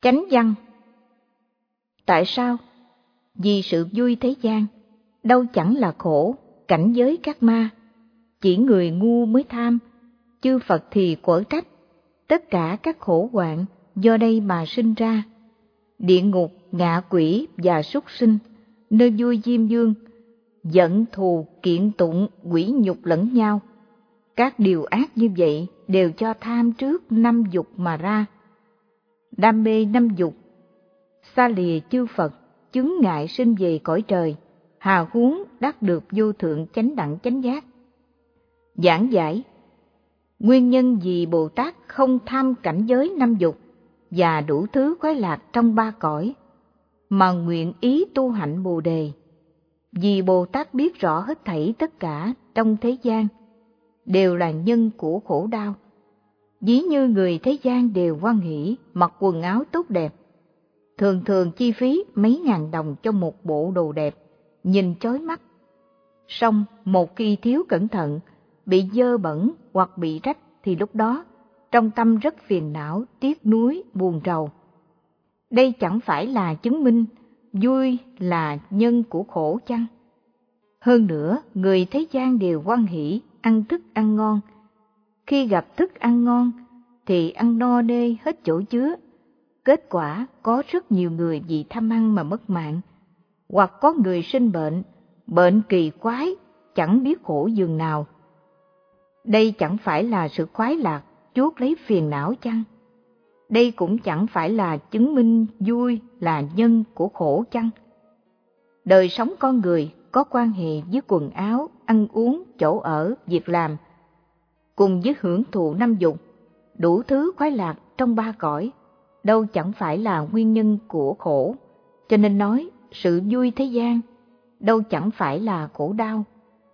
Chánh văn. Tại sao? Vì sự vui thế gian, đâu chẳng là khổ, cảnh giới các ma. Chỉ người ngu mới tham, chư Phật thì quở trách. Tất cả các khổ hoạn do đây mà sinh ra. Địa ngục, ngạ quỷ và súc sinh, nơi vui diêm vương, giận thù kiện tụng quỷ nhục lẫn nhau. Các điều ác như vậy đều cho tham trước năm dục mà ra. Đam mê năm dục, xa lìa chư Phật, chứng ngại sinh về cõi trời, hà huống đắc được vô thượng chánh đẳng chánh giác. Giảng giải: nguyên nhân vì Bồ Tát không tham cảnh giới năm dục và đủ thứ khoái lạc trong ba cõi, mà nguyện ý tu hạnh Bồ Đề. Vì Bồ Tát biết rõ hết thảy tất cả trong thế gian đều là nhân của khổ đau. Ví như người thế gian đều hoan hỷ mặc quần áo tốt đẹp, thường thường chi phí mấy ngàn đồng cho một bộ đồ đẹp, nhìn chói mắt. Song một khi thiếu cẩn thận, bị dơ bẩn hoặc bị rách thì lúc đó trong tâm rất phiền não, tiếc nuối, buồn rầu. Đây chẳng phải là chứng minh vui là nhân của khổ chăng? Hơn nữa, người thế gian đều hoan hỷ ăn thức ăn ngon. Khi gặp thức ăn ngon thì ăn no nê hết chỗ chứa. Kết quả có rất nhiều người vì tham ăn mà mất mạng, hoặc có người sinh bệnh, bệnh kỳ quái, chẳng biết khổ giường nào. Đây chẳng phải là sự khoái lạc chuốc lấy phiền não chăng? Đây cũng chẳng phải là chứng minh vui là nhân của khổ chăng? Đời sống con người có quan hệ với quần áo, ăn uống, chỗ ở, việc làm, cùng với hưởng thụ năm dục, đủ thứ khoái lạc trong ba cõi, đâu chẳng phải là nguyên nhân của khổ. Cho nên nói sự vui thế gian đâu chẳng phải là khổ đau.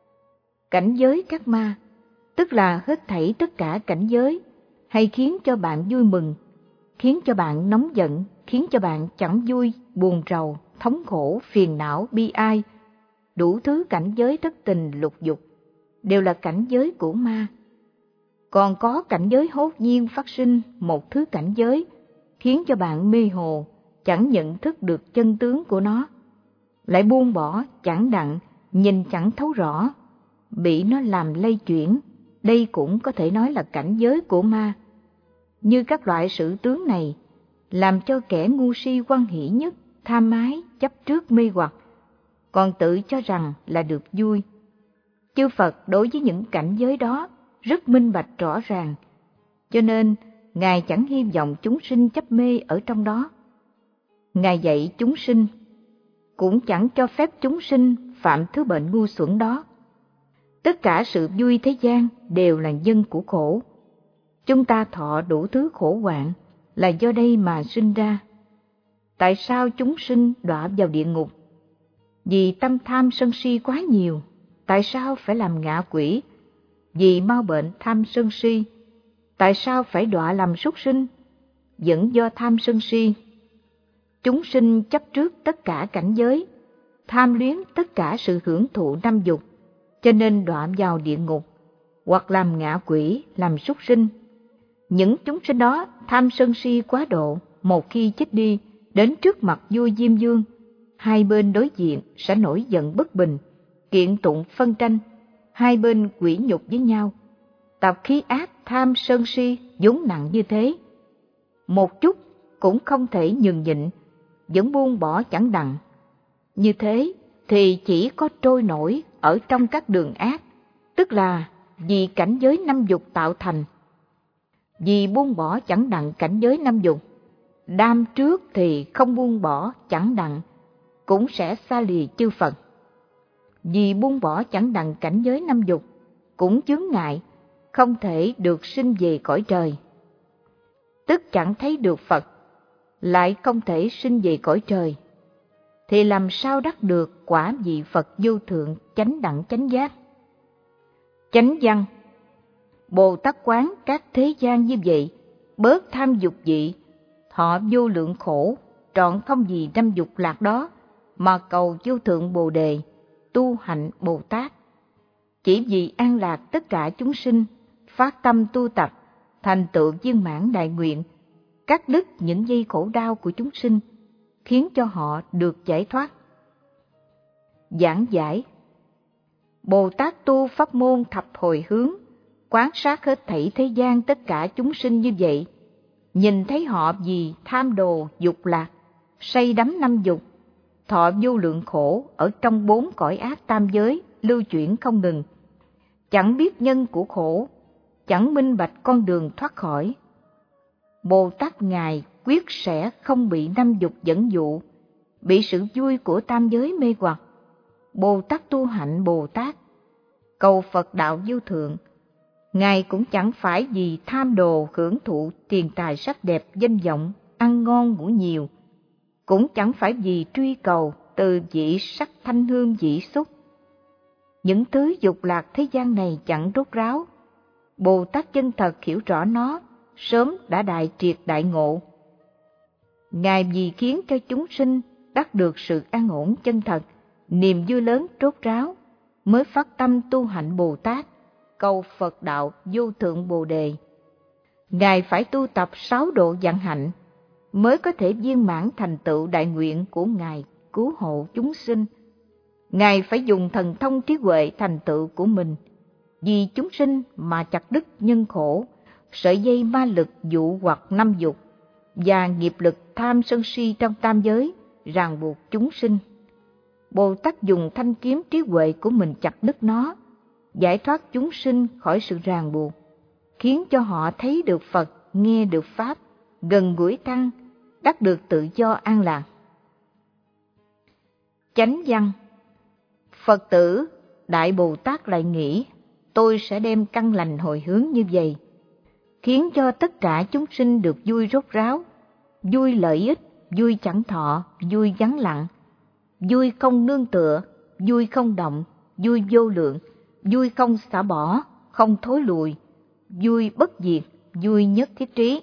Cảnh giới các ma, tức là hết thảy tất cả cảnh giới, hay khiến cho bạn vui mừng, khiến cho bạn nóng giận, khiến cho bạn chẳng vui, buồn rầu, thống khổ, phiền não, bi ai, đủ thứ cảnh giới thất tình lục dục, đều là cảnh giới của ma. Còn có cảnh giới hốt nhiên phát sinh một thứ cảnh giới, khiến cho bạn mê hồ, chẳng nhận thức được chân tướng của nó, lại buông bỏ, chẳng đặng, nhìn chẳng thấu rõ, bị nó làm lay chuyển. Đây cũng có thể nói là cảnh giới của ma. Như các loại sự tướng này, làm cho kẻ ngu si hoan hỷ nhất, tham ái, chấp trước mê hoặc, còn tự cho rằng là được vui. Chư Phật đối với những cảnh giới đó rất minh bạch rõ ràng, cho nên Ngài chẳng hy vọng chúng sinh chấp mê ở trong đó. Ngài dạy chúng sinh, cũng chẳng cho phép chúng sinh phạm thứ bệnh ngu xuẩn đó. Tất cả sự vui thế gian đều là nhân của khổ. Chúng ta thọ đủ thứ khổ hoạn là do đây mà sinh ra. Tại sao chúng sinh đọa vào địa ngục? Vì tâm tham sân si quá nhiều. Tại sao phải làm ngạ quỷ? Vì mau bệnh tham sân si. Tại sao phải đọa làm súc sinh? Vẫn do tham sân si. Chúng sinh chấp trước tất cả cảnh giới, tham luyến tất cả sự hưởng thụ năm dục, cho nên đọa vào địa ngục, hoặc làm ngạ quỷ, làm súc sinh. Những chúng sinh đó tham sân si quá độ, một khi chết đi, đến trước mặt vua Diêm Vương, hai bên đối diện sẽ nổi giận bất bình, kiện tụng phân tranh, hai bên quỷ nhục với nhau. Tập khí ác tham sân si vốn nặng như thế, một chút cũng không thể nhường nhịn, vẫn buông bỏ chẳng đặng. Như thế thì chỉ có trôi nổi ở trong các đường ác, tức là vì cảnh giới năm dục tạo thành. Vì buông bỏ chẳng đặng cảnh giới năm dục, đam trước thì không buông bỏ chẳng đặng, cũng sẽ xa lìa chư Phật. Vì buông bỏ chẳng đặng cảnh giới năm dục, cũng chướng ngại, không thể được sinh về cõi trời. Tức chẳng thấy được Phật, lại không thể sinh về cõi trời, thì làm sao đắc được quả vị Phật vô thượng chánh đẳng chánh giác? Chánh văn. Bồ Tát quán các thế gian như vậy, bớt tham dục vị, thọ vô lượng khổ, trọn không vì năm dục lạc đó, mà cầu vô thượng Bồ Đề, tu hạnh Bồ Tát. Chỉ vì an lạc tất cả chúng sinh, phát tâm tu tập, thành tựu viên mãn đại nguyện, cắt đứt những dây khổ đau của chúng sinh, khiến cho họ được giải thoát. Giảng giải. Bồ Tát tu pháp môn thập hồi hướng, quan sát hết thảy thế gian tất cả chúng sinh như vậy, nhìn thấy họ vì tham đồ, dục lạc, say đắm năm dục, thọ vô lượng khổ ở trong 4 cõi ác tam giới lưu chuyển không ngừng, chẳng biết nhân của khổ, chẳng minh bạch con đường thoát khỏi. Bồ Tát Ngài quyết sẽ không bị năm dục dẫn dụ, bị sự vui của tam giới mê hoặc. Bồ Tát tu hạnh Bồ Tát, cầu Phật đạo vô thượng, Ngài cũng chẳng phải vì tham đồ hưởng thụ tiền tài sắc đẹp danh vọng, ăn ngon ngủ nhiều, cũng chẳng phải vì truy cầu từ vị sắc thanh hương vị xúc. Những thứ dục lạc thế gian này chẳng rốt ráo, Bồ Tát chân thật hiểu rõ nó, sớm đã đại triệt đại ngộ. Ngài vì khiến cho chúng sinh đắc được sự an ổn chân thật, niềm vui lớn rốt ráo, mới phát tâm tu hạnh Bồ Tát, cầu Phật đạo vô thượng Bồ Đề. Ngài phải tu tập 6 độ vạn hạnh, mới có thể viên mãn thành tựu đại nguyện của Ngài cứu hộ chúng sinh. Ngài phải dùng thần thông trí huệ thành tựu của mình, vì chúng sinh mà chặt đứt nhân khổ, sợi dây ma lực dụ hoặc năm dục, và nghiệp lực tham sân si trong tam giới, ràng buộc chúng sinh. Bồ Tát dùng thanh kiếm trí huệ của mình chặt đứt nó, giải thoát chúng sinh khỏi sự ràng buộc, khiến cho họ thấy được Phật, nghe được Pháp, gần gũi Tăng, đắc được tự do an lạc. Chánh văn. Phật tử Đại Bồ Tát lại nghĩ, tôi sẽ đem căn lành hồi hướng như vậy, khiến cho tất cả chúng sinh được vui rốt ráo, vui lợi ích, vui chẳng thọ, vui vắng lặng, vui không nương tựa, vui không động, vui vô lượng, vui không xả bỏ, không thối lùi, vui bất diệt, vui nhất thiết trí.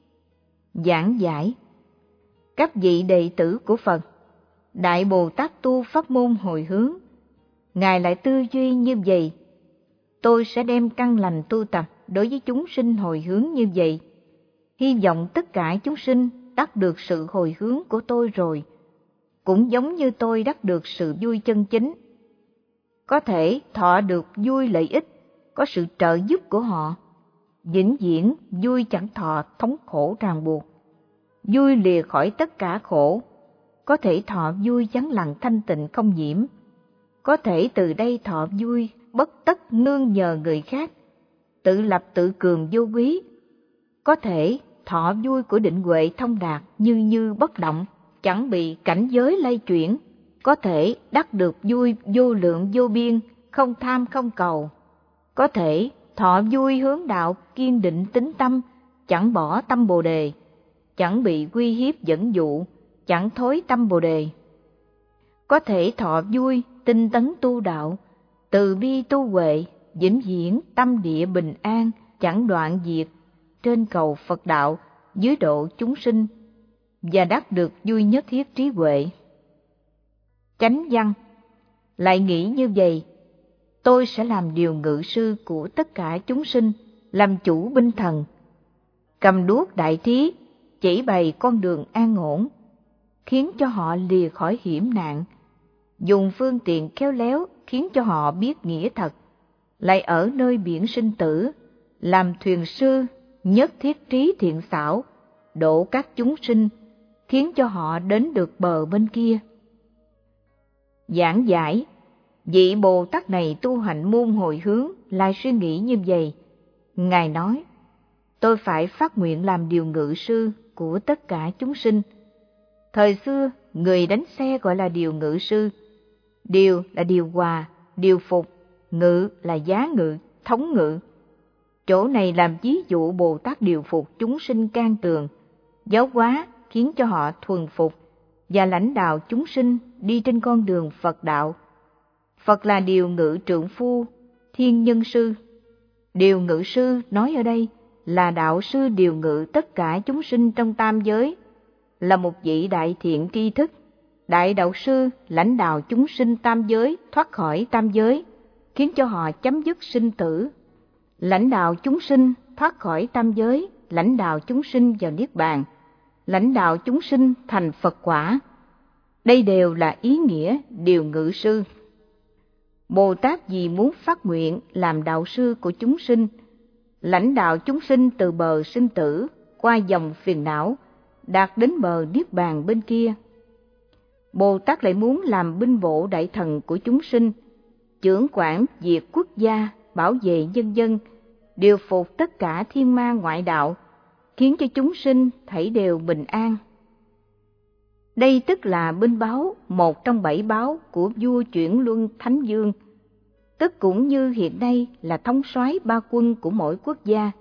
Giảng giải. Các vị đệ tử của Phật, Đại Bồ Tát tu pháp môn hồi hướng, Ngài lại tư duy như vậy, tôi sẽ đem căn lành tu tập đối với chúng sinh hồi hướng như vậy, hy vọng tất cả chúng sinh đắc được sự hồi hướng của tôi rồi, cũng giống như tôi đắc được sự vui chân chính, có thể thọ được vui lợi ích, có sự trợ giúp của họ, vĩnh viễn vui chẳng thọ thống khổ ràng buộc, vui lìa khỏi tất cả khổ, có thể thọ vui vắng lặng thanh tịnh không nhiễm, có thể từ đây thọ vui bất tất nương nhờ người khác, tự lập tự cường vô quý, có thể thọ vui của định huệ thông đạt như bất động, chẳng bị cảnh giới lay chuyển, có thể đắc được vui vô lượng vô biên, không tham không cầu, có thể thọ vui hướng đạo kiên định tín tâm, chẳng bỏ tâm Bồ Đề, chẳng bị uy hiếp dẫn dụ, chẳng thối tâm Bồ Đề, có thể thọ vui tinh tấn tu đạo, từ bi tu huệ, vĩnh viễn tâm địa bình an, chẳng đoạn diệt, trên cầu Phật đạo, dưới độ chúng sinh, và đắc được vui nhất thiết trí huệ. Chánh văn. Lại nghĩ như vậy, tôi sẽ làm điều ngự sư của tất cả chúng sinh, làm chủ binh thần, cầm đuốc đại trí, chỉ bày con đường an ổn, khiến cho họ lìa khỏi hiểm nạn, dùng phương tiện khéo léo khiến cho họ biết nghĩa thật, lại ở nơi biển sinh tử, làm thuyền sư, nhất thiết trí thiện xảo, độ các chúng sinh, khiến cho họ đến được bờ bên kia. Giảng giải. Vị Bồ Tát này tu hạnh môn hồi hướng lại suy nghĩ như vậy. Ngài nói, tôi phải phát nguyện làm điều ngự sư của tất cả chúng sinh. Thời xưa, người đánh xe gọi là điều ngự sư. Điều là điều hòa, điều phục, ngự là giá ngự, thống ngự. Chỗ này làm ví dụ Bồ Tát điều phục chúng sinh can tường, giáo hóa khiến cho họ thuần phục và lãnh đạo chúng sinh đi trên con đường Phật đạo. Phật là điều ngự trượng phu, thiên nhân sư. Điều ngự sư nói ở đây là đạo sư điều ngự tất cả chúng sinh trong tam giới, là một vị đại thiện tri thức. Đại đạo sư lãnh đạo chúng sinh tam giới thoát khỏi tam giới, khiến cho họ chấm dứt sinh tử. Lãnh đạo chúng sinh thoát khỏi tam giới, lãnh đạo chúng sinh vào niết bàn, lãnh đạo chúng sinh thành Phật quả. Đây đều là ý nghĩa điều ngự sư. Bồ Tát vì muốn phát nguyện làm đạo sư của chúng sinh, lãnh đạo chúng sinh từ bờ sinh tử qua dòng phiền não, đạt đến bờ niết bàn bên kia. Bồ Tát lại muốn làm binh bộ đại thần của chúng sinh, chưởng quản việc quốc gia, bảo vệ nhân dân, điều phục tất cả thiên ma ngoại đạo, khiến cho chúng sinh thảy đều bình an. Đây tức là binh báo, một trong 7 báo của vua Chuyển Luân Thánh Dương, tức cũng như hiện nay là thống soái 3 quân của mỗi quốc gia.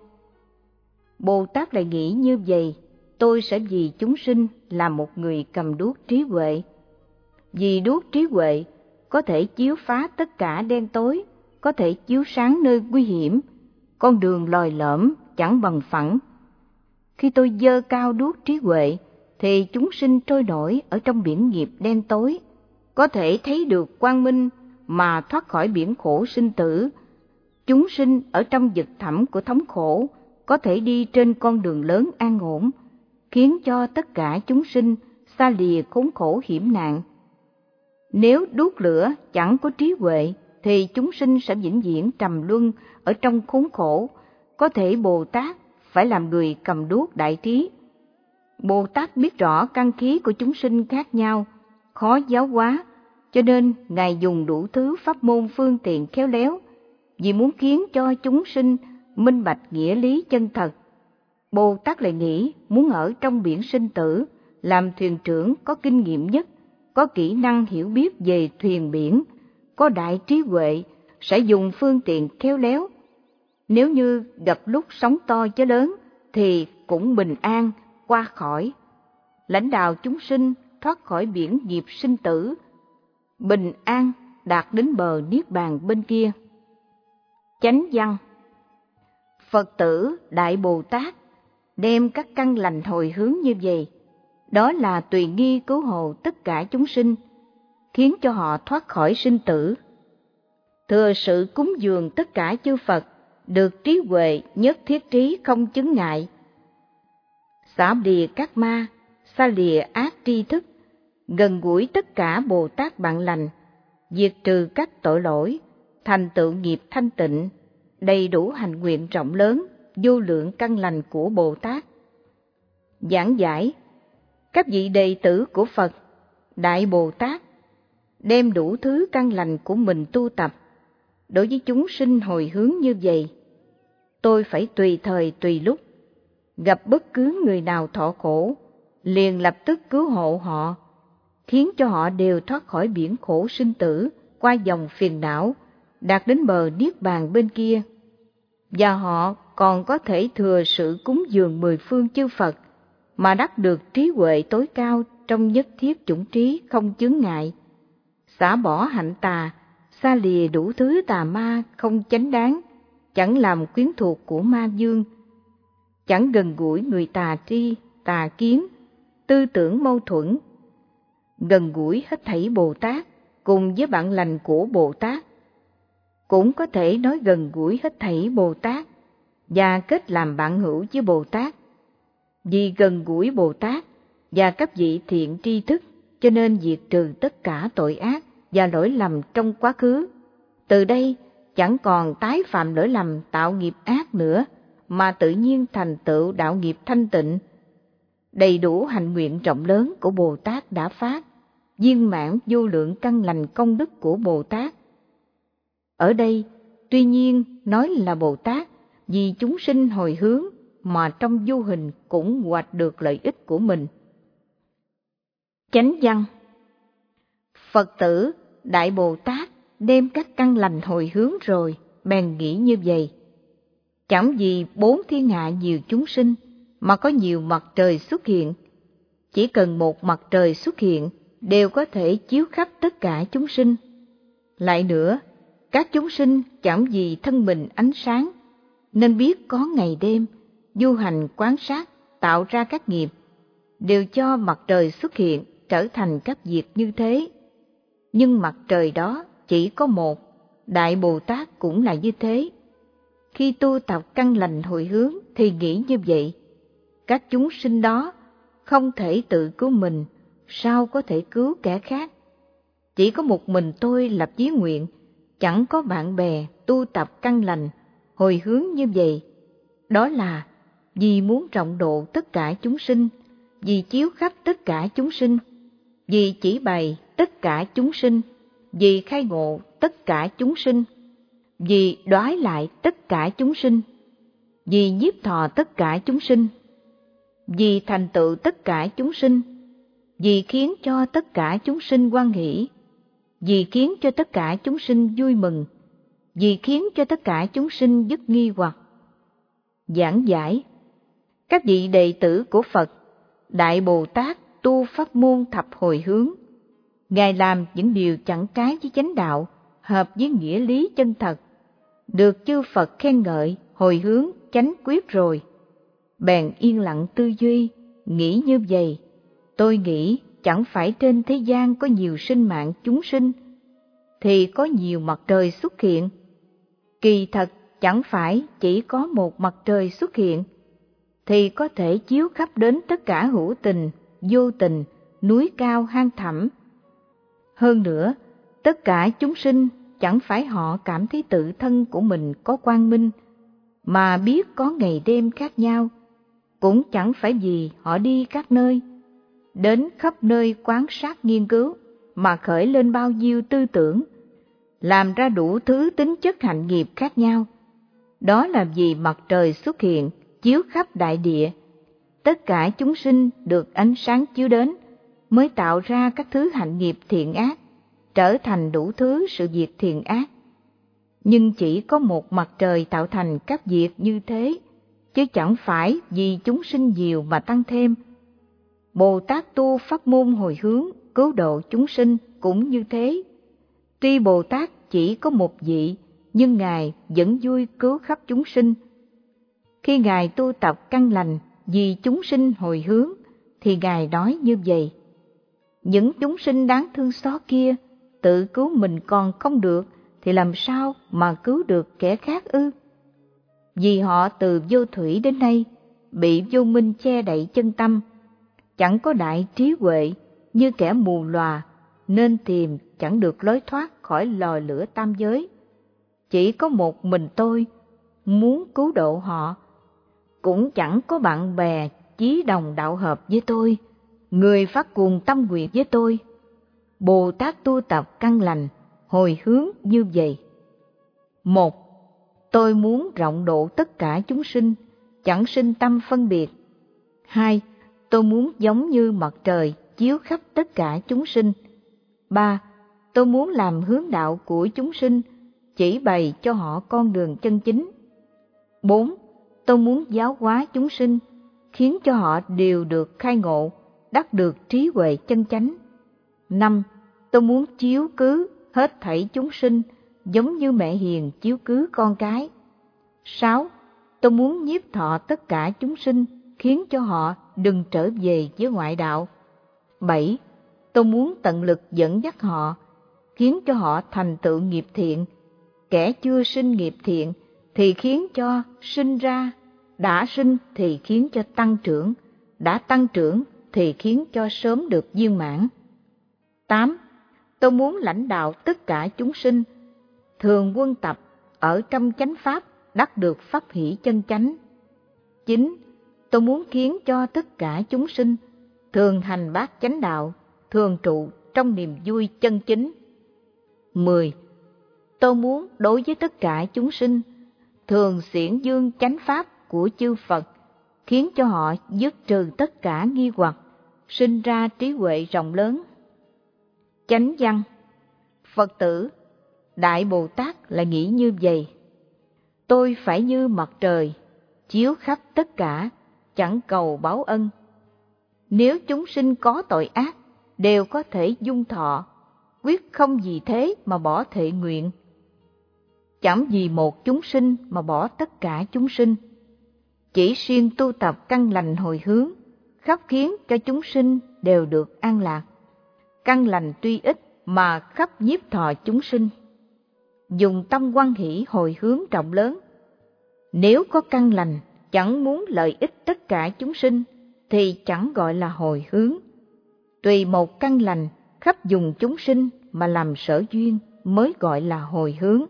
Bồ Tát lại nghĩ như vậy: tôi sẽ vì chúng sinh làm một người cầm đuốc trí huệ. Vì đuốc trí huệ có thể chiếu phá tất cả đen tối, có thể chiếu sáng nơi nguy hiểm, con đường lồi lõm chẳng bằng phẳng. Khi tôi giơ cao đuốc trí huệ, thì chúng sinh trôi nổi ở trong biển nghiệp đen tối, có thể thấy được quang minh mà thoát khỏi biển khổ sinh tử. Chúng sinh ở trong vực thẳm của thống khổ, có thể đi trên con đường lớn an ổn, khiến cho tất cả chúng sinh xa lìa khốn khổ hiểm nạn. Nếu đuốc lửa chẳng có trí huệ, thì chúng sinh sẽ vĩnh viễn trầm luân ở trong khốn khổ. Có thể Bồ Tát phải làm người cầm đuốc đại trí. Bồ Tát biết rõ căn khí của chúng sinh khác nhau, khó giáo hóa, cho nên Ngài dùng đủ thứ pháp môn phương tiện khéo léo, vì muốn khiến cho chúng sinh minh bạch nghĩa lý chân thật. Bồ Tát lại nghĩ muốn ở trong biển sinh tử, làm thuyền trưởng có kinh nghiệm nhất, có kỹ năng hiểu biết về thuyền biển, có đại trí huệ, sẽ dùng phương tiện khéo léo. Nếu như gặp lúc sóng to gió lớn thì cũng bình an qua khỏi, lãnh đạo chúng sinh thoát khỏi biển nghiệp sinh tử, bình an đạt đến bờ niết bàn bên kia. Chánh văn: Phật tử Đại Bồ Tát đem các căn lành hồi hướng như vậy, đó là tùy nghi cứu hộ tất cả chúng sinh, khiến cho họ thoát khỏi sinh tử. Thừa sự cúng dường tất cả chư Phật, được trí huệ nhất thiết trí không chứng ngại. Xả lìa các ma, xa lìa ác tri thức, gần gũi tất cả Bồ Tát bạn lành, diệt trừ các tội lỗi, thành tựu nghiệp thanh tịnh, đầy đủ hành nguyện rộng lớn, vô lượng căn lành của Bồ Tát. Giảng giải: các vị đệ tử của Phật, Đại Bồ Tát, đem đủ thứ căn lành của mình tu tập. Đối với chúng sinh hồi hướng như vậy, tôi phải tùy thời tùy lúc, gặp bất cứ người nào thọ khổ, liền lập tức cứu hộ họ, khiến cho họ đều thoát khỏi biển khổ sinh tử, qua dòng phiền não, đạt đến bờ niết bàn bên kia. Và họ còn có thể thừa sự cúng dường 10 phương chư Phật, mà đắc được trí huệ tối cao trong nhất thiết chủng trí không chướng ngại, xả bỏ hạnh tà, xa lìa đủ thứ tà ma không chánh đáng, chẳng làm quyến thuộc của ma dương, chẳng gần gũi người tà tri, tà kiến, tư tưởng mâu thuẫn, gần gũi hết thảy Bồ Tát cùng với bạn lành của Bồ Tát. Cũng có thể nói gần gũi hết thảy Bồ Tát và kết làm bạn hữu với Bồ Tát. Vì gần gũi Bồ Tát và các vị thiện tri thức, cho nên diệt trừ tất cả tội ác và lỗi lầm trong quá khứ. Từ đây chẳng còn tái phạm lỗi lầm tạo nghiệp ác nữa, mà tự nhiên thành tựu đạo nghiệp thanh tịnh. Đầy đủ hạnh nguyện rộng lớn của Bồ Tát đã phát, viên mãn vô lượng căn lành công đức của Bồ Tát. Ở đây, tuy nhiên nói là Bồ Tát vì chúng sinh hồi hướng, mà trong vô hình cũng hoạch được lợi ích của mình. Chánh văn: Phật tử Đại Bồ Tát đem các căn lành hồi hướng rồi, bèn nghĩ như vậy: chẳng vì 4 thiên hạ nhiều chúng sinh mà có nhiều mặt trời xuất hiện. Chỉ cần một mặt trời xuất hiện đều có thể chiếu khắp tất cả chúng sinh. Lại nữa, các chúng sinh chẳng vì thân mình ánh sáng, nên biết có ngày đêm, du hành quán sát, tạo ra các nghiệp, đều cho mặt trời xuất hiện trở thành các việc như thế. Nhưng mặt trời đó chỉ có một, Đại Bồ Tát cũng là như thế. Khi tu tập căn lành hồi hướng thì nghĩ như vậy, Các chúng sinh đó không thể tự cứu mình, sao có thể cứu kẻ khác? Chỉ có một mình tôi lập chí nguyện, chẳng có bạn bè tu tập căn lành, hồi hướng như vậy. Đó là vì muốn rộng độ tất cả chúng sinh, vì chiếu khắp tất cả chúng sinh, vì chỉ bày tất cả chúng sinh, vì khai ngộ tất cả chúng sinh, vì đoái lại tất cả chúng sinh, vì nhiếp thọ tất cả chúng sinh, vì thành tựu tất cả chúng sinh, vì khiến cho tất cả chúng sinh hoan hỷ, vì khiến cho tất cả chúng sinh vui mừng, vì khiến cho tất cả chúng sinh dứt nghi hoặc. Giảng giải: các vị đệ tử của Phật, Đại Bồ Tát tu pháp môn thập hồi hướng. Ngài làm những điều chẳng trái với chánh đạo, hợp với nghĩa lý chân thật, được chư Phật khen ngợi, hồi hướng, chánh quyết rồi. Bèn yên lặng tư duy, nghĩ như vậy: tôi nghĩ chẳng phải trên thế gian có nhiều sinh mạng chúng sinh, thì có nhiều mặt trời xuất hiện. Kỳ thật chẳng phải chỉ có một mặt trời xuất hiện, thì có thể chiếu khắp đến tất cả hữu tình, vô tình, núi cao hang thẳm. Hơn nữa, tất cả chúng sinh chẳng phải họ cảm thấy tự thân của mình có quang minh, mà biết có ngày đêm khác nhau, cũng chẳng phải vì họ đi các nơi, đến khắp nơi quan sát nghiên cứu, mà khởi lên bao nhiêu tư tưởng, làm ra đủ thứ tính chất hạnh nghiệp khác nhau. Đó là vì mặt trời xuất hiện, chiếu khắp đại địa, tất cả chúng sinh được ánh sáng chiếu đến, mới tạo ra các thứ hạnh nghiệp thiện ác, trở thành đủ thứ sự việc thiện ác. Nhưng chỉ có một mặt trời tạo thành các việc như thế, chứ chẳng phải vì chúng sinh nhiều mà tăng thêm. Bồ Tát tu pháp môn hồi hướng, cứu độ chúng sinh cũng như thế. Tuy Bồ Tát chỉ có một vị, nhưng Ngài vẫn vui cứu khắp chúng sinh. Khi Ngài tu tập căn lành vì chúng sinh hồi hướng, thì Ngài nói như vậy: những chúng sinh đáng thương xót kia, tự cứu mình còn không được, thì làm sao mà cứu được kẻ khác ư? Vì họ từ vô thủy đến nay, bị vô minh che đậy chân tâm, chẳng có đại trí huệ, như kẻ mù lòa, nên tìm chẳng được lối thoát khỏi lò lửa tam giới. Chỉ có một mình tôi muốn cứu độ họ, cũng chẳng có bạn bè chí đồng đạo hợp với tôi, người phát cuồng tâm nguyện với tôi. Bồ Tát tu tập căn lành, hồi hướng như vậy: 1. Tôi muốn rộng độ tất cả chúng sinh, chẳng sinh tâm phân biệt. 2. Tôi muốn giống như mặt trời chiếu khắp tất cả chúng sinh. 3. Tôi muốn làm hướng đạo của chúng sinh, chỉ bày cho họ con đường chân chính. 4. Tôi muốn giáo hóa chúng sinh, khiến cho họ đều được khai ngộ, đắc được trí huệ chân chánh. 5. Tôi muốn chiếu cứu hết thảy chúng sinh, giống như mẹ hiền chiếu cứu con cái. 6. Tôi muốn nhiếp thọ tất cả chúng sinh, khiến cho họ đừng trở về với ngoại đạo. 7. Tôi muốn tận lực dẫn dắt họ, khiến cho họ thành tựu nghiệp thiện. Kẻ chưa sinh nghiệp thiện thì khiến cho sinh ra, đã sinh thì khiến cho tăng trưởng, đã tăng trưởng thì khiến cho sớm được viên mãn. 8. Tôi muốn lãnh đạo tất cả chúng sinh, thường quân tập ở trong chánh pháp, đắc được pháp hỷ chân chánh. 9. Tôi muốn khiến cho tất cả chúng sinh thường hành bát chánh đạo, thường trụ trong niềm vui chân chính. 10. Tôi muốn đối với tất cả chúng sinh thường xiển dương chánh pháp của chư Phật, khiến cho họ dứt trừ tất cả nghi hoặc, sinh ra trí huệ rộng lớn. Chánh văn: Phật tử Đại Bồ Tát lại nghĩ như vậy: tôi phải như mặt trời, chiếu khắp tất cả, chẳng cầu báo ân. Nếu chúng sinh có tội ác, đều có thể dung thọ, quyết không vì thế mà bỏ thệ nguyện. Chẳng vì một chúng sinh mà bỏ tất cả chúng sinh. Chỉ siêng tu tập căn lành hồi hướng, khắp khiến cho chúng sinh đều được an lạc. Căn lành tuy ít mà khắp nhiếp thọ chúng sinh. Dùng tâm hoan hỷ hồi hướng rộng lớn. Nếu có căn lành, chẳng muốn lợi ích tất cả chúng sinh, thì chẳng gọi là hồi hướng. Tùy một căn lành, khắp dùng chúng sinh mà làm sở duyên mới gọi là hồi hướng.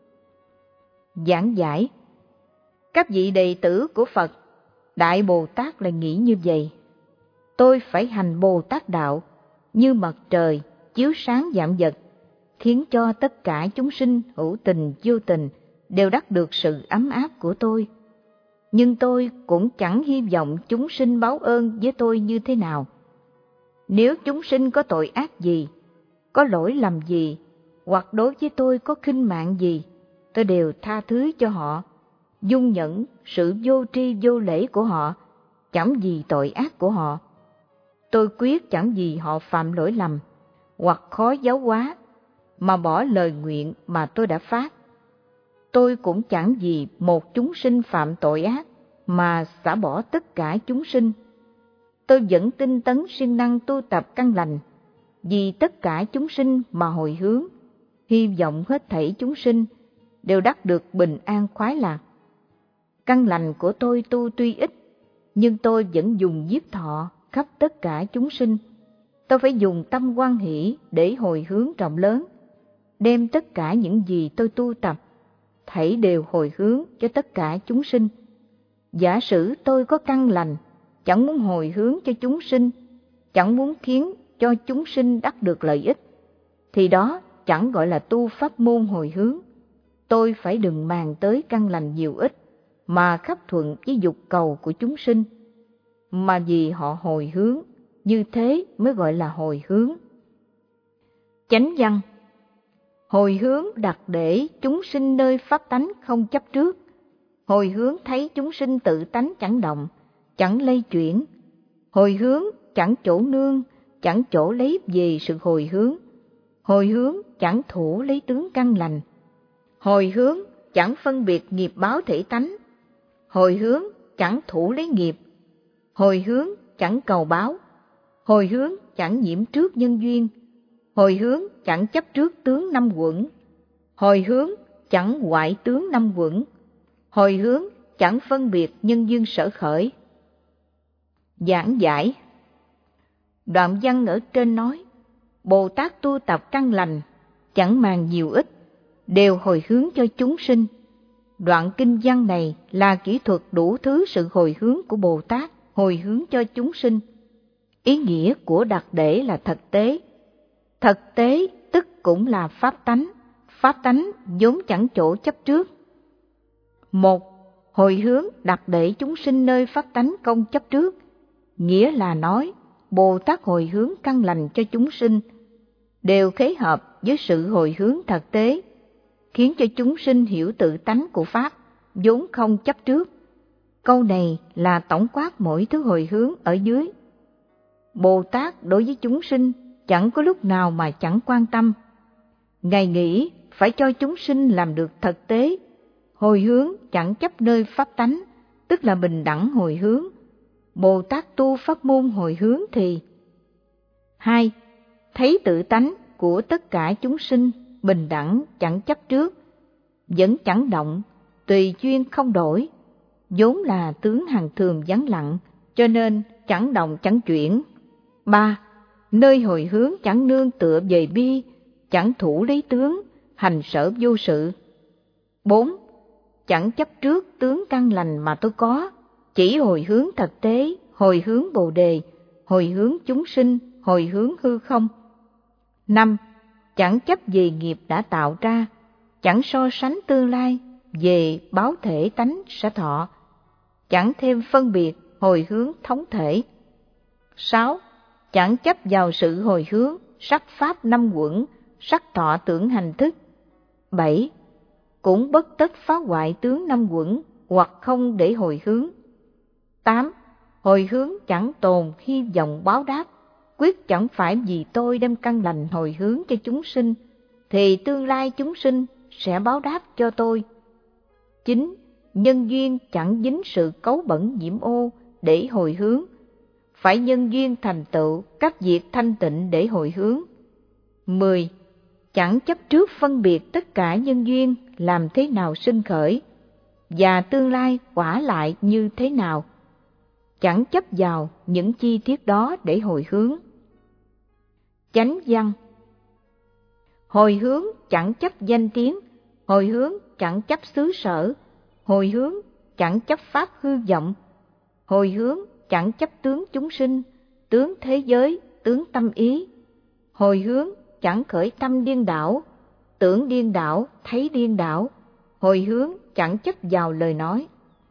Giảng giải. Các vị đệ tử của Phật, Đại Bồ Tát là nghĩ như vậy. Tôi phải hành Bồ Tát đạo như mặt trời chiếu sáng vạn vật, khiến cho tất cả chúng sinh hữu tình vô tình đều đắc được sự ấm áp của tôi. Nhưng tôi cũng chẳng hy vọng chúng sinh báo ơn với tôi như thế nào. Nếu chúng sinh có tội ác gì, có lỗi lầm gì, hoặc đối với tôi có khinh mạng gì, tôi đều tha thứ cho họ, dung nhẫn sự vô tri vô lễ của họ, chẳng vì tội ác của họ. Tôi quyết chẳng vì họ phạm lỗi lầm, hoặc khó giáo hóa, mà bỏ lời nguyện mà tôi đã phát. Tôi cũng chẳng vì một chúng sinh phạm tội ác, mà xả bỏ tất cả chúng sinh. Tôi vẫn tinh tấn siêng năng tu tập căn lành, vì tất cả chúng sinh mà hồi hướng, hy vọng hết thảy chúng sinh đều đắc được bình an khoái lạc. Căn lành của tôi tu tuy ít, nhưng tôi vẫn dùng nhiếp thọ khắp tất cả chúng sinh. Tôi phải dùng tâm hoan hỷ để hồi hướng rộng lớn, đem tất cả những gì tôi tu tập, thảy đều hồi hướng cho tất cả chúng sinh. Giả sử tôi có căn lành, chẳng muốn hồi hướng cho chúng sinh, chẳng muốn khiến cho chúng sinh đắc được lợi ích, thì đó chẳng gọi là tu pháp môn hồi hướng. Tôi phải đừng màng tới căn lành nhiều ít, mà khắp thuận với dục cầu của chúng sinh, mà vì họ hồi hướng, như thế mới gọi là hồi hướng. Chánh văn. Hồi hướng đặt để chúng sinh nơi pháp tánh không chấp trước. Hồi hướng thấy chúng sinh tự tánh chẳng động, chẳng lay chuyển. Hồi hướng chẳng chỗ nương, chẳng chỗ lấy về sự hồi hướng. Hồi hướng chẳng thủ lấy tướng căn lành. Hồi hướng chẳng phân biệt nghiệp báo thể tánh. Hồi hướng chẳng thủ lấy nghiệp. Hồi hướng chẳng cầu báo. Hồi hướng chẳng nhiễm trước nhân duyên. Hồi hướng chẳng chấp trước tướng năm quẩn. Hồi hướng chẳng hoại tướng năm quẩn. Hồi hướng chẳng phân biệt nhân duyên sở khởi. Giảng giải. Đoạn văn ở trên nói, Bồ Tát tu tập căn lành, chẳng màng nhiều ít, đều hồi hướng cho chúng sinh. Đoạn kinh văn này là kỹ thuật đủ thứ sự hồi hướng của Bồ Tát, hồi hướng cho chúng sinh. Ý nghĩa của đặt để là thực tế. Thực tế tức cũng là pháp tánh. Pháp tánh vốn chẳng chỗ chấp trước. Một, hồi hướng đặt để chúng sinh nơi pháp tánh không chấp trước, nghĩa là nói Bồ Tát hồi hướng căn lành cho chúng sinh, đều khế hợp với sự hồi hướng thực tế, khiến cho chúng sinh hiểu tự tánh của Pháp, vốn không chấp trước. Câu này là tổng quát mỗi thứ hồi hướng ở dưới. Bồ Tát đối với chúng sinh chẳng có lúc nào mà chẳng quan tâm. Ngài nghĩ phải cho chúng sinh làm được thực tế. Hồi hướng chẳng chấp nơi pháp tánh, tức là bình đẳng hồi hướng. Bồ Tát tu pháp môn hồi hướng thì 2. Thấy tự tánh của tất cả chúng sinh bình đẳng chẳng chấp trước, vẫn chẳng động, tùy duyên không đổi, vốn là tướng hằng thường vắng lặng, cho nên chẳng động chẳng chuyển. 3. Nơi hồi hướng chẳng nương tựa về bi, chẳng thủ lấy tướng, hành sở vô sự. 4. Chẳng chấp trước tướng căn lành mà tôi có, chỉ hồi hướng thực tế, hồi hướng Bồ Đề, hồi hướng chúng sinh, hồi hướng hư không. 5. Chẳng chấp về nghiệp đã tạo ra, chẳng so sánh tương lai về báo thể tánh sẽ thọ, chẳng thêm phân biệt, hồi hướng thống thể. 6. Chẳng chấp vào sự hồi hướng, sắc pháp năm quẩn, sắc thọ tưởng hành thức. 7. Cũng bất tất phá hoại tướng năm quẩn, hoặc không để hồi hướng. 8. Hồi hướng chẳng tồn hy vọng báo đáp, quyết chẳng phải vì tôi đem căn lành hồi hướng cho chúng sinh, thì tương lai chúng sinh sẽ báo đáp cho tôi. 9. Nhân duyên chẳng dính sự cấu bẩn nhiễm ô để hồi hướng, phải nhân duyên thành tựu các việc thanh tịnh để hồi hướng. 10. Chẳng chấp trước phân biệt tất cả nhân duyên làm thế nào sinh khởi, và tương lai quả lại như thế nào. Chẳng chấp vào những chi tiết đó để hồi hướng. Chánh văn. Hồi hướng chẳng chấp danh tiếng, hồi hướng chẳng chấp xứ sở, hồi hướng chẳng chấp pháp hư vọng, hồi hướng chẳng chấp tướng chúng sinh, tướng thế giới, tướng tâm ý, hồi hướng chẳng khởi tâm điên đảo, tưởng điên đảo, thấy điên đảo, hồi hướng chẳng chấp vào lời nói.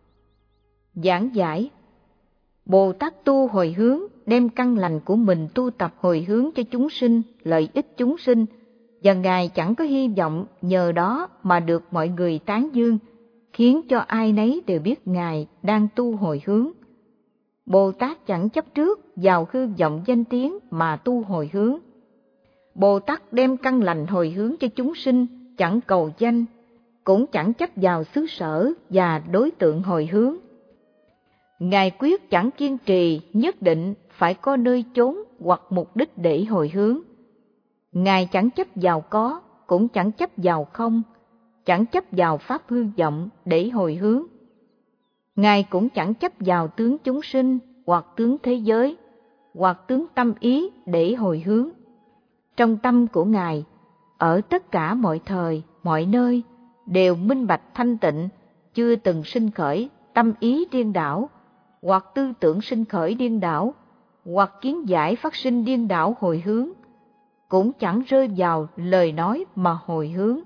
Giảng giải. Bồ Tát tu hồi hướng, đem căn lành của mình tu tập hồi hướng cho chúng sinh, lợi ích chúng sinh, và Ngài chẳng có hy vọng nhờ đó mà được mọi người tán dương, khiến cho ai nấy đều biết Ngài đang tu hồi hướng. Bồ Tát chẳng chấp trước vào hư vọng danh tiếng mà tu hồi hướng. Bồ Tát đem căn lành hồi hướng cho chúng sinh, chẳng cầu danh, cũng chẳng chấp vào xứ sở và đối tượng hồi hướng. Ngài quyết chẳng kiên trì nhất định phải có nơi chốn hoặc mục đích để hồi hướng. Ngài chẳng chấp vào có, cũng chẳng chấp vào không, chẳng chấp vào pháp hư vọng để hồi hướng. Ngài cũng chẳng chấp vào tướng chúng sinh, hoặc tướng thế giới, hoặc tướng tâm ý để hồi hướng. Trong tâm của Ngài, ở tất cả mọi thời, mọi nơi, đều minh bạch thanh tịnh, chưa từng sinh khởi tâm ý điên đảo, hoặc tư tưởng sinh khởi điên đảo, hoặc kiến giải phát sinh điên đảo hồi hướng, cũng chẳng rơi vào lời nói mà hồi hướng.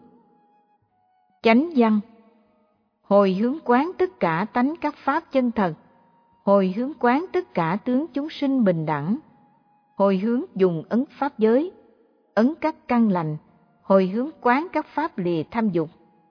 Chánh văn. Hồi hướng quán tất cả tánh các pháp chân thật, hồi hướng quán tất cả tướng chúng sinh bình đẳng, hồi hướng dùng ấn pháp giới, ấn các căn lành, hồi hướng quán các pháp lìa tham dục.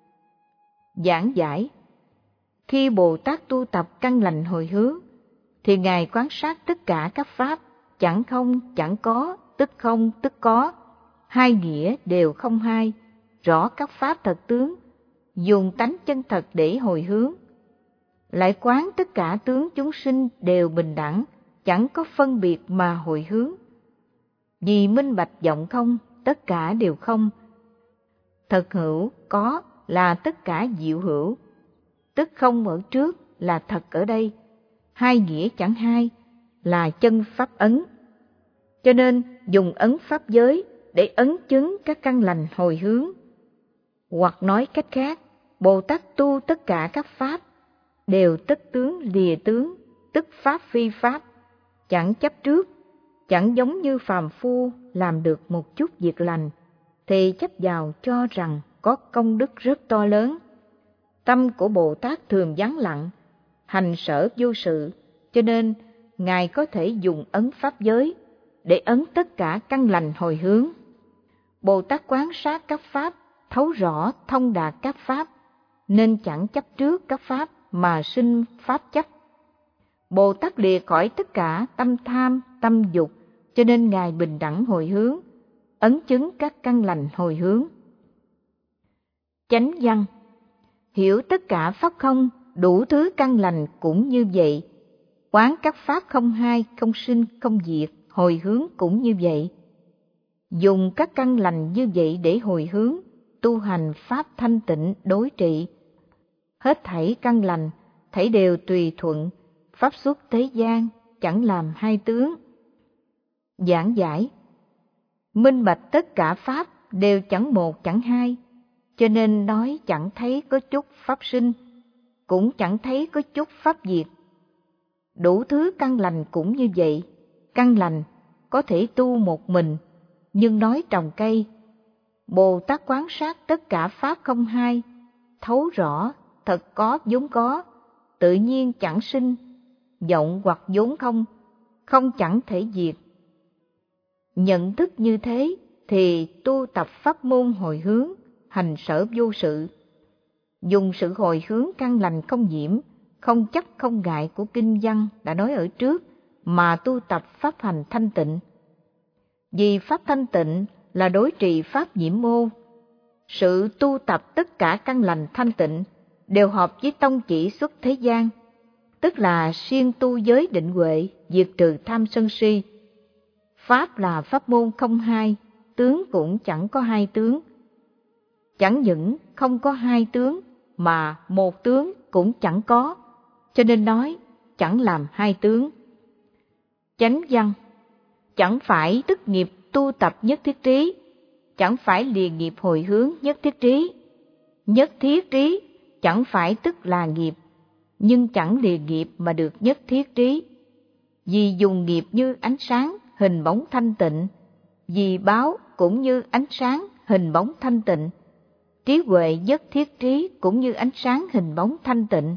Giảng giải. Khi Bồ Tát tu tập căn lành hồi hướng, thì Ngài quan sát tất cả các pháp, chẳng không, chẳng có, tức không, tức có, hai nghĩa đều không hai, rõ các pháp thật tướng, dùng tánh chân thật để hồi hướng. Lại quán tất cả tướng chúng sinh đều bình đẳng, chẳng có phân biệt mà hồi hướng. Vì minh bạch vọng không, tất cả đều không. Thật hữu, có là tất cả diệu hữu, tức không ở trước là thật ở đây, hai nghĩa chẳng hai là chân pháp ấn. Cho nên dùng ấn pháp giới để ấn chứng các căn lành hồi hướng. Hoặc nói cách khác, Bồ Tát tu tất cả các pháp đều tất tướng lìa tướng, tức pháp phi pháp, chẳng chấp trước, chẳng giống như phàm phu làm được một chút việc lành thì chấp vào cho rằng có công đức rất to lớn. Tâm của Bồ Tát thường vắng lặng, hành sở vô sự, cho nên Ngài có thể dùng ấn pháp giới để ấn tất cả căn lành hồi hướng. Bồ Tát quán sát các pháp, thấu rõ thông đạt các pháp, nên chẳng chấp trước các pháp mà sinh pháp chấp. Bồ Tát lìa khỏi tất cả tâm tham, tâm dục, cho nên Ngài bình đẳng hồi hướng, ấn chứng các căn lành hồi hướng. Chánh văn. Hiểu tất cả pháp không, đủ thứ căn lành cũng như vậy. Quán các pháp không hai, không sinh, không diệt, hồi hướng cũng như vậy. Dùng các căn lành như vậy để hồi hướng, tu hành pháp thanh tịnh đối trị. Hết thảy căn lành, thảy đều tùy thuận, pháp xuất thế gian, chẳng làm hai tướng. Giảng giải. Minh bạch tất cả pháp đều chẳng một chẳng hai, cho nên nói chẳng thấy có chút pháp sinh, cũng chẳng thấy có chút pháp diệt. Đủ thứ căn lành cũng như vậy, căn lành có thể tu một mình, nhưng nói trồng cây. Bồ Tát quán sát tất cả pháp không hai, thấu rõ thật có vốn có, tự nhiên chẳng sinh, vọng hoặc vốn không, không chẳng thể diệt. Nhận thức như thế thì tu tập pháp môn hồi hướng, hành sở vô sự. Dùng sự hồi hướng căn lành không nhiễm, không chấp không ngại của kinh văn đã nói ở trước mà tu tập pháp hành thanh tịnh. Vì pháp thanh tịnh là đối trị pháp nhiễm môn. Sự tu tập tất cả căn lành thanh tịnh đều hợp với tông chỉ xuất thế gian, tức là siêng tu giới định huệ, diệt trừ tham sân si. Pháp là pháp môn không hai, tướng cũng chẳng có hai tướng. Chẳng những không có hai tướng, mà một tướng cũng chẳng có, cho nên nói chẳng làm hai tướng. Chánh văn: chẳng phải tức nghiệp tu tập nhất thiết trí, chẳng phải lìa nghiệp hồi hướng nhất thiết trí. Nhất thiết trí chẳng phải tức là nghiệp, nhưng chẳng lìa nghiệp mà được nhất thiết trí. Vì dùng nghiệp như ánh sáng, hình bóng thanh tịnh, vì báo cũng như ánh sáng, hình bóng thanh tịnh. Trí huệ nhất thiết trí cũng như ánh sáng, hình bóng thanh tịnh.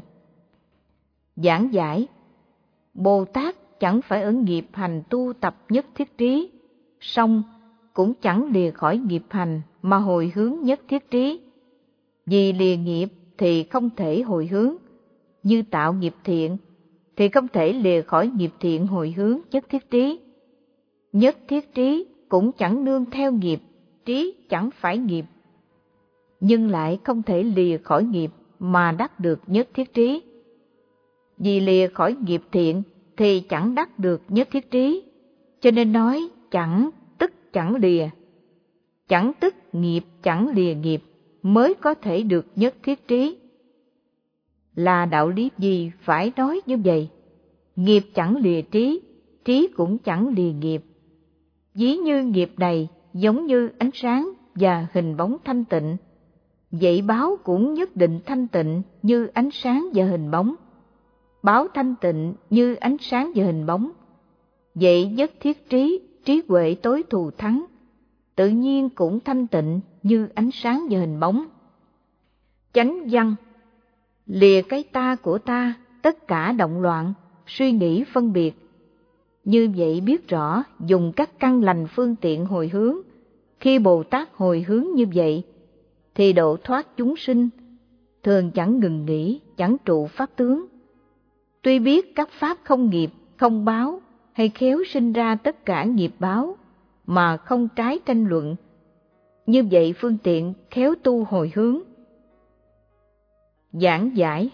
Giảng giải: Bồ Tát chẳng phải ở nghiệp hành tu tập nhất thiết trí, song cũng chẳng lìa khỏi nghiệp hành mà hồi hướng nhất thiết trí. Vì lìa nghiệp thì không thể hồi hướng, như tạo nghiệp thiện thì không thể lìa khỏi nghiệp thiện hồi hướng nhất thiết trí. Nhất thiết trí cũng chẳng nương theo nghiệp, trí chẳng phải nghiệp, nhưng lại không thể lìa khỏi nghiệp mà đắc được nhất thiết trí. Vì lìa khỏi nghiệp thiện thì chẳng đắc được nhất thiết trí, cho nên nói chẳng tức chẳng lìa. Chẳng tức nghiệp chẳng lìa nghiệp mới có thể được nhất thiết trí. Là đạo lý gì phải nói như vậy? Nghiệp chẳng lìa trí, trí cũng chẳng lìa nghiệp. Ví như nghiệp này giống như ánh sáng và hình bóng thanh tịnh, vậy báo cũng nhất định thanh tịnh như ánh sáng và hình bóng. Báo thanh tịnh như ánh sáng và hình bóng, vậy nhất thiết trí, trí huệ tối thù thắng, tự nhiên cũng thanh tịnh như ánh sáng và hình bóng. Chánh văn: lìa cái ta của ta, tất cả động loạn, suy nghĩ phân biệt. Như vậy biết rõ dùng các căn lành phương tiện hồi hướng. Khi Bồ Tát hồi hướng như vậy, thì độ thoát chúng sinh, thường chẳng ngừng nghỉ, chẳng trụ pháp tướng. Tuy biết các pháp không nghiệp, không báo, hay khéo sinh ra tất cả nghiệp báo, mà không trái tranh luận. Như vậy phương tiện khéo tu hồi hướng. Giảng giải: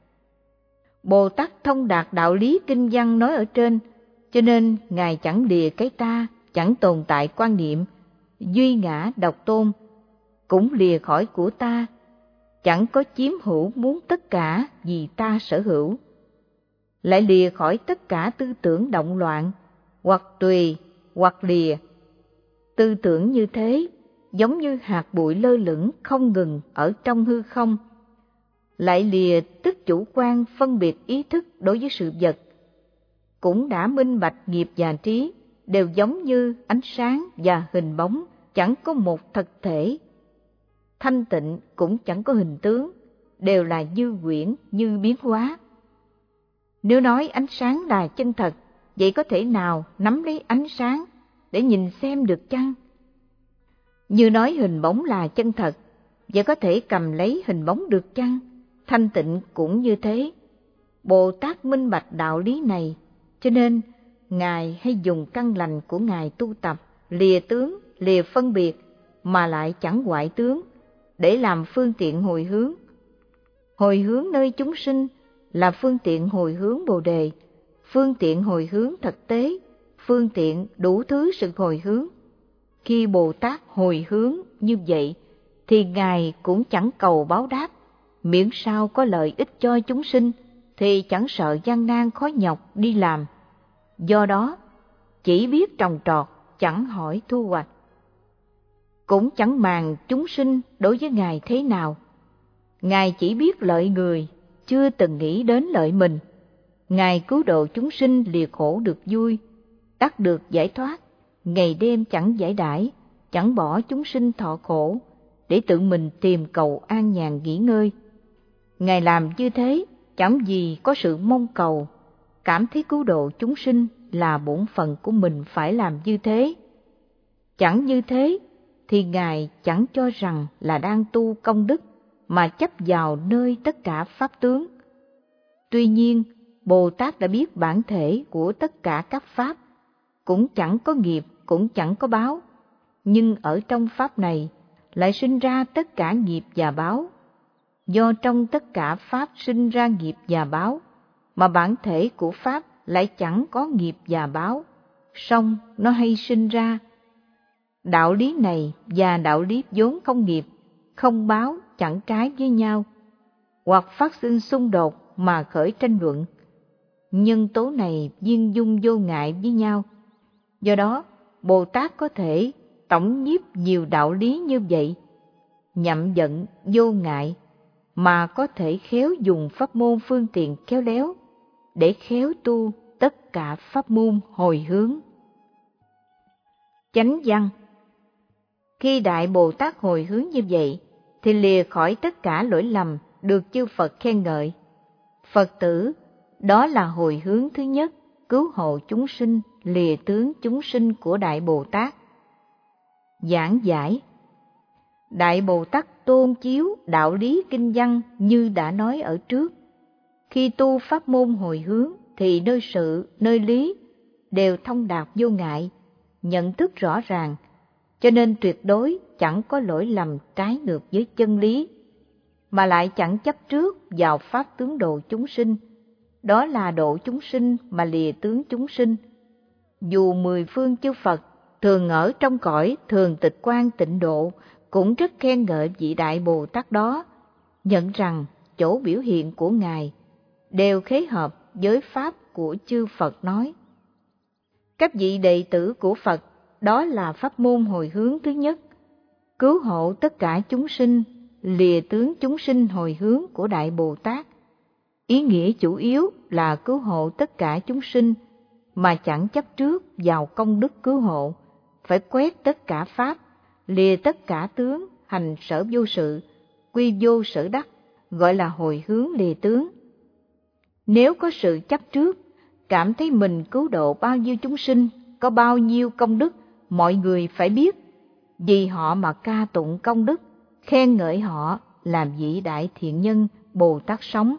Bồ Tát thông đạt đạo lý kinh văn nói ở trên, cho nên Ngài chẳng lìa cái ta, chẳng tồn tại quan niệm, duy ngã độc tôn, cũng lìa khỏi của ta, chẳng có chiếm hữu muốn tất cả vì ta sở hữu. Lại lìa khỏi tất cả tư tưởng động loạn, hoặc tùy, hoặc lìa. Tư tưởng như thế giống như hạt bụi lơ lửng không ngừng ở trong hư không. Lại lìa tức chủ quan phân biệt ý thức đối với sự vật. Cũng đã minh bạch nghiệp và trí đều giống như ánh sáng và hình bóng, chẳng có một thực thể. Thanh tịnh cũng chẳng có hình tướng, đều là như quyển, như biến hóa. Nếu nói ánh sáng là chân thật, vậy có thể nào nắm lấy ánh sáng để nhìn xem được chăng? Như nói hình bóng là chân thật, vậy có thể cầm lấy hình bóng được chăng? Thanh tịnh cũng như thế. Bồ Tát minh bạch đạo lý này, cho nên Ngài hay dùng căn lành của Ngài tu tập, lìa tướng, lìa phân biệt, mà lại chẳng hoại tướng, để làm phương tiện hồi hướng. Hồi hướng nơi chúng sinh là phương tiện hồi hướng Bồ Đề, phương tiện hồi hướng thực tế, phương tiện đủ thứ sự hồi hướng. Khi Bồ Tát hồi hướng như vậy, thì Ngài cũng chẳng cầu báo đáp, miễn sao có lợi ích cho chúng sinh, thì chẳng sợ gian nan khó nhọc đi làm. Do đó, chỉ biết trồng trọt, chẳng hỏi thu hoạch. Cũng chẳng màng chúng sinh đối với Ngài thế nào. Ngài chỉ biết lợi người, chưa từng nghĩ đến lợi mình. Ngài cứu độ chúng sinh lìa khổ được vui, đắc được giải thoát, ngày đêm chẳng giải đãi, chẳng bỏ chúng sinh thọ khổ, để tự mình tìm cầu an nhàn nghỉ ngơi. Ngài làm như thế chẳng vì có sự mong cầu, cảm thấy cứu độ chúng sinh là bổn phận của mình phải làm như thế. Chẳng như thế thì Ngài chẳng cho rằng là đang tu công đức, mà chấp vào nơi tất cả pháp tướng. Tuy nhiên, Bồ Tát đã biết bản thể của tất cả các pháp, cũng chẳng có nghiệp, cũng chẳng có báo, nhưng ở trong pháp này lại sinh ra tất cả nghiệp và báo. Do trong tất cả pháp sinh ra nghiệp và báo, mà bản thể của pháp lại chẳng có nghiệp và báo, song nó hay sinh ra. Đạo lý này và đạo lý vốn không nghiệp, không báo chẳng trái với nhau. hoặc phát sinh xung đột mà khởi tranh luận. Nhân tố này viên dung vô ngại với nhau. Do đó, Bồ Tát có thể tổng nhiếp nhiều đạo lý như vậy, nhậm giận vô ngại, mà có thể khéo dùng pháp môn phương tiện khéo léo để khéo tu tất cả pháp môn hồi hướng. Chánh văn. Khi Đại Bồ Tát hồi hướng như vậy, thì lìa khỏi tất cả lỗi lầm được chư Phật khen ngợi. Phật tử, đó là hồi hướng thứ nhất, cứu hộ chúng sinh, lìa tướng chúng sinh của Đại Bồ Tát. Giảng giải. Đại Bồ Tát tôn chiếu đạo lý kinh văn như đã nói ở trước. Khi tu pháp môn hồi hướng thì nơi sự, nơi lý đều thông đạt vô ngại, nhận thức rõ ràng, cho nên tuyệt đối chẳng có lỗi lầm trái ngược với chân lý, mà lại chẳng chấp trước vào pháp tướng độ chúng sinh. Đó là độ chúng sinh mà lìa tướng chúng sinh. Dù mười phương chư Phật thường ở trong cõi thường tịch quan tịnh độ cũng rất khen ngợi vị Đại Bồ Tát đó, nhận rằng chỗ biểu hiện của Ngài đều khế hợp với pháp của chư Phật nói. Các vị đệ tử của Phật, đó là pháp môn hồi hướng thứ nhất, cứu hộ tất cả chúng sinh, lìa tướng chúng sinh hồi hướng của Đại Bồ Tát. Ý nghĩa chủ yếu là cứu hộ tất cả chúng sinh, mà chẳng chấp trước vào công đức cứu hộ, phải quét tất cả pháp, lìa tất cả tướng, hành sở vô sự, quy vô sở đắc, gọi là hồi hướng lìa tướng. Nếu có sự chấp trước, cảm thấy mình cứu độ bao nhiêu chúng sinh, có bao nhiêu công đức, mọi người phải biết, vì họ mà ca tụng công đức, khen ngợi họ làm vị đại thiện nhân Bồ Tát sống.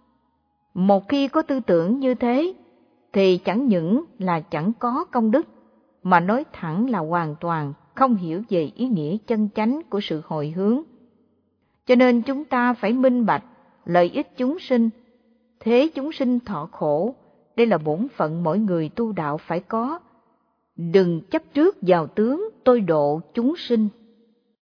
Một khi có tư tưởng như thế, thì chẳng những là chẳng có công đức, mà nói thẳng là hoàn toàn không hiểu về ý nghĩa chân chánh của sự hồi hướng. Cho nên chúng ta phải minh bạch lợi ích chúng sinh, thế chúng sinh thọ khổ, đây là bổn phận mỗi người tu đạo phải có. Đừng chấp trước vào tướng tôi độ chúng sinh.